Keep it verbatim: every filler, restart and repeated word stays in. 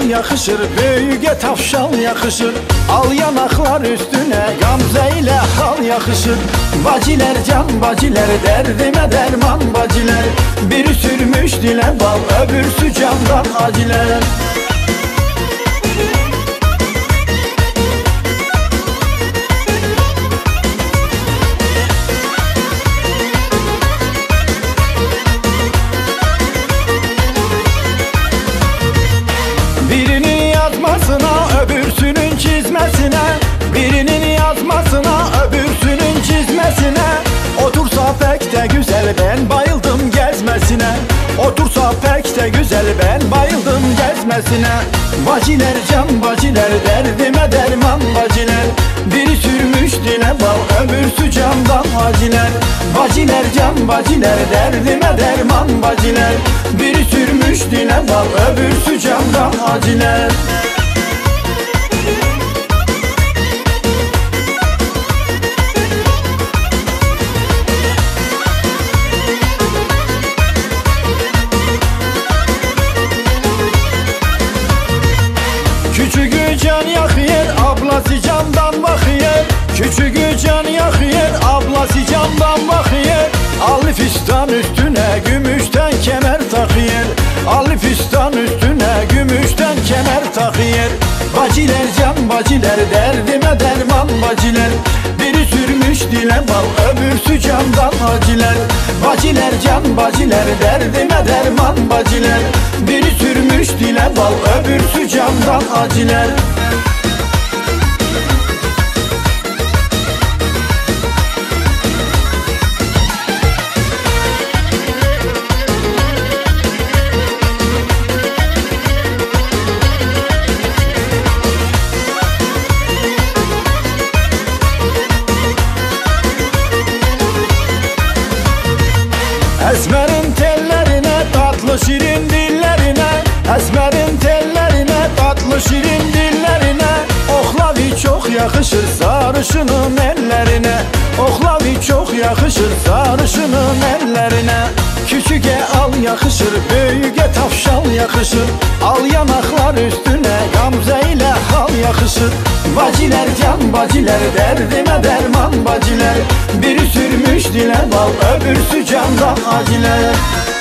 yakışır, büyüge tavşan yakışır. Al yanaklar üstüne gamze ile hal yakışır. Baciler can baciler, derdime derman baciler. Biri sürmüş dile bal, öbürsü candan aciler. Birinin yazmasına, öbürsünün çizmesine. Birinin yazmasına, öbürsünün çizmesine. Otursa pek de güzel, ben bayıldım gezmesine. Otursa pek de güzel, ben bayıldım gezmesine. Baciler can baciler, derdime derman baciler. Biri sürmüş dile bal, öbürsü candan aciler. Baciler can baciler, derdime derman baciler. Biri sürmüş dile bal, öbürsü candan aciler. Küçüğü can yakıyor, ablası camdan bakıyor. Küçüğü can yakıyor, ablası camdan bakıyor. Allı fistan üstüne gümüşten kemer takıyor. Allı fistan üstüne gümüşten kemer takıyor. Baciler can baciler, derdime derman baciler. Biri sürmüş dile bal, öbürsü candan aciler. Baciler can baciler, derdime derman baciler. Biri sürmüş dile bal, öbürsü candan aciler. Esmerin tellerine, tatlı şirin dillerine. Esmerin tellerine, tatlı şirin dillerine. Oklavi çok yakışır sarışının ellerine. Oklavi çok yakışır sarışının ellerine. Küçüge al yakışır, büyüge tavşan yakışır. Al yanaklar üstüne gamze ile hal yakışır. Baciler can baciler, derdime derman baciler. Biri sürmüş dile bal, öbürsü candan aciler.